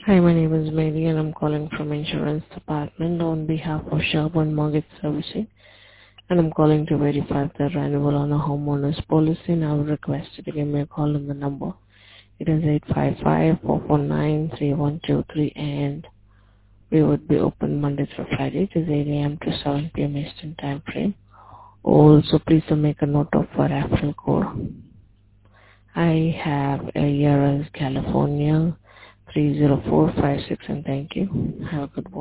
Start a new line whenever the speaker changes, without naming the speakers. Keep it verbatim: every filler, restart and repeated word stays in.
Hi, my name is Mary and I'm calling from insurance department on behalf of Sherborne Mortgage Servicing, and I'm calling to verify the renewal on a homeowner's policy, and I would request you to give me a call on the number. It is eight five five, four four nine, three one two three, and we would be open Monday through Friday. It is eight a m to seven p m Eastern Time Frame. Also, please do make a note of our referral code. I have a year as California three zero four five six, and thank you. Have a good one.